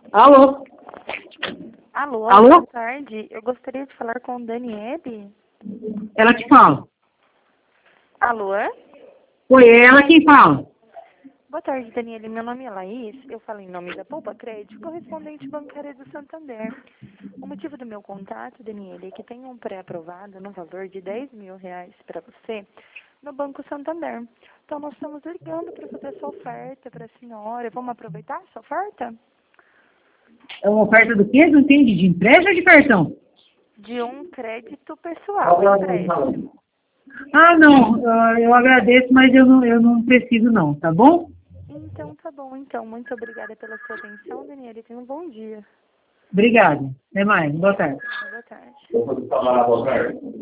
Alô? Alô, Alô? boa tarde. Eu gostaria de falar com Daniele. Ela que fala. Alô? Oi, é ela quem fala. Boa tarde, Daniele. Meu nome é Laís. Eu falo em nome da Poupa Crédito, correspondente bancária do Santander. O motivo do meu contato, Daniele, é que tem um pré-aprovado no valor de R$ 10.000 para você no Banco Santander. Então, nós estamos ligando para fazer essa oferta para a senhora. Vamos aproveitar essa oferta? É uma oferta do quê? Não entendi. De empréstimo ou de cartão? De um crédito pessoal, empréstimo. Ah, não. Eu agradeço, mas eu não preciso não, tá bom? Então, tá bom. Então, muito obrigada pela sua atenção, Daniele. Tenha um bom dia. Obrigado. Até mais. Boa tarde. Boa tarde. Eu vou falar, boa tarde.